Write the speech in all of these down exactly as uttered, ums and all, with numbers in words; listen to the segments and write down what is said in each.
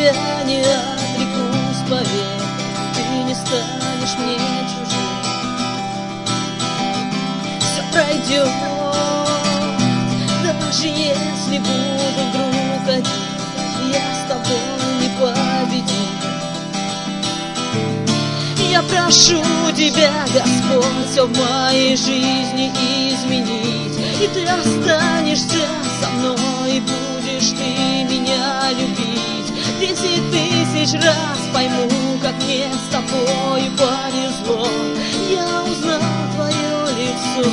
тебя не отрекусь, поверь, ты не станешь мне чужим. Все пройдет, даже если буду вдруг один, я с тобой непобедим. Я прошу тебя, Господь, все в моей жизни изменить, и ты останешься со мной, и будешь ты меня любить. Десять тысяч раз пойму, как мне с тобой повезло, я узнал твое лицо.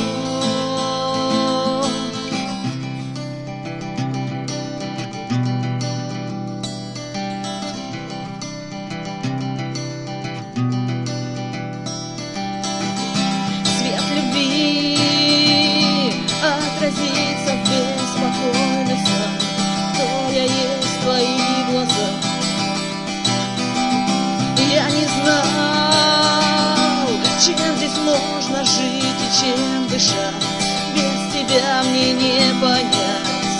Отразится в беспокойных снах, кто я есть в твоих глазах. Я не знал, чем здесь можно жить и чем дышать, без тебя мне не понять.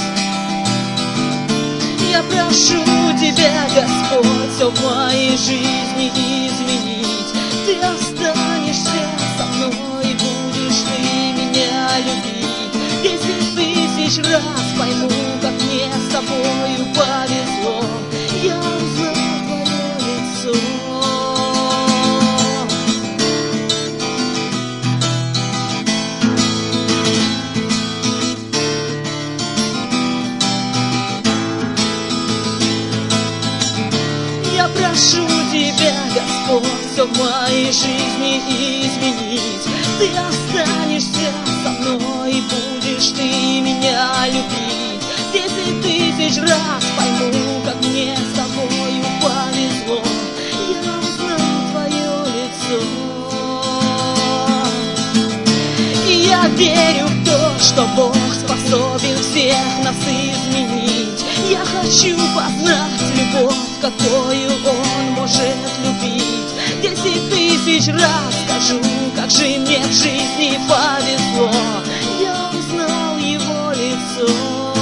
Я прошу тебя, Господь, все в моей жизни изменить, ты останешься со мной, и будешь ты меня любить. Десять тысяч раз пойму, как мне с тобою повезло, я узнал твое лицо. Я прошу тебя, Господь, все в моей жизни изменить, ты останешься со мной, и будешь ты меня любить. Десять тысяч раз пойму, как мне с тобою повезло, я узнал твое лицо. И я верю в то, что Бог способен всех нас изменить. Я хочу познать любовь, какую Он может любить. Десять тысяч раз скажу, как же мне в жизни повезло, я узнал Его лицо.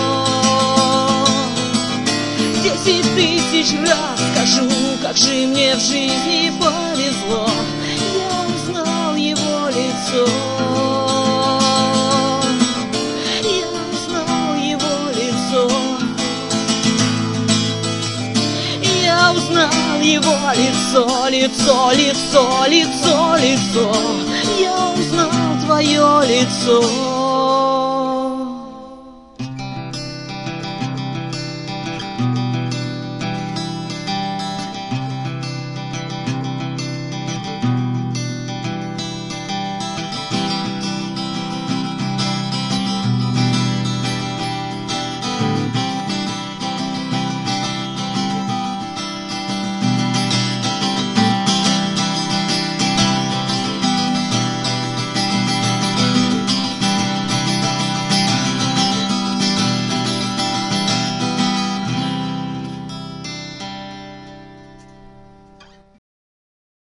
Десять тысяч раз скажу, как же мне в жизни повезло, я узнал Его лицо. Я узнал Его лицо. Я узнал Его лицо, лицо, лицо, лицо, лицо. Я узнал твое лицо.